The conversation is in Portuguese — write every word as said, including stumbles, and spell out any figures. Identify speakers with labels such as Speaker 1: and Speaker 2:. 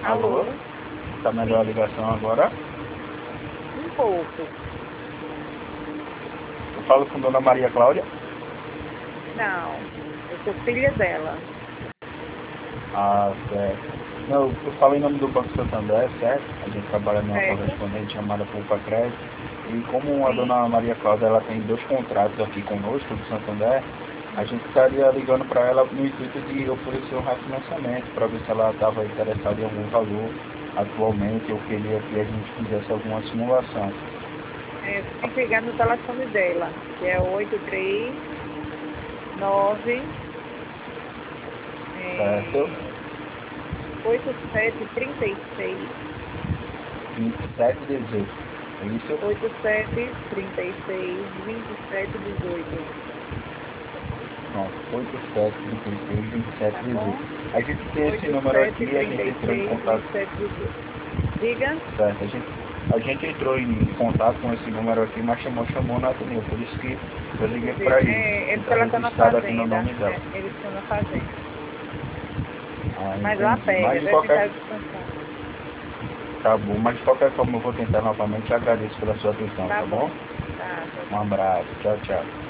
Speaker 1: Alô?
Speaker 2: Alô?
Speaker 1: Tá melhor a
Speaker 2: Sim,
Speaker 1: ligação agora?
Speaker 2: um pouco.
Speaker 1: Eu falo com Dona Maria Cláudia.
Speaker 2: Não, eu sou filha dela.
Speaker 1: Ah, certo. Não, eu falo em nome do Banco Santander, certo? A gente trabalha numa
Speaker 2: Certo?
Speaker 1: correspondente chamada Poupa Crédito. E como a
Speaker 2: Sim.
Speaker 1: Dona Maria Cláudia ela tem dois contratos aqui conosco do Santander, a gente estaria ligando para ela no intuito de oferecer um refinanciamento para ver se ela estava interessada em algum valor atualmente. Eu queria que a gente fizesse alguma simulação,
Speaker 2: É, você tem que ligar no telefone dela, que é oito três nove
Speaker 1: certo?
Speaker 2: é, oito sete três seis
Speaker 1: vinte e sete dezoito. É isso?
Speaker 2: oito sete três seis vinte e sete dezoito.
Speaker 1: Pronto, oito sete três seis vinte e sete
Speaker 2: Tá
Speaker 1: dezoito.
Speaker 2: bom?
Speaker 1: A gente tem esse
Speaker 2: oito
Speaker 1: número
Speaker 2: sete
Speaker 1: aqui, a
Speaker 2: três
Speaker 1: gente entrou em
Speaker 2: seis
Speaker 1: contato,
Speaker 2: vinte e sete dezoito. Diga?
Speaker 1: certo? A gente, a gente entrou em contato com esse número aqui, mas chamou, chamou na atendeu, por isso que eu liguei para ele.
Speaker 2: É, é
Speaker 1: E
Speaker 2: porque
Speaker 1: está
Speaker 2: ela está na
Speaker 1: registrado aqui no
Speaker 2: fazenda.
Speaker 1: nome dela.
Speaker 2: É, eles estão na fazenda.
Speaker 1: Ah,
Speaker 2: Mas lá
Speaker 1: entendi. Mas
Speaker 2: pega,
Speaker 1: de
Speaker 2: devem
Speaker 1: qualquer,
Speaker 2: estar descansando.
Speaker 1: tá bom, mas de qualquer forma eu vou tentar novamente. Agradeço pela sua atenção,
Speaker 2: Tá
Speaker 1: tá bom?
Speaker 2: bom. Tá, tchau,
Speaker 1: Um
Speaker 2: tchau.
Speaker 1: abraço, tchau, tchau.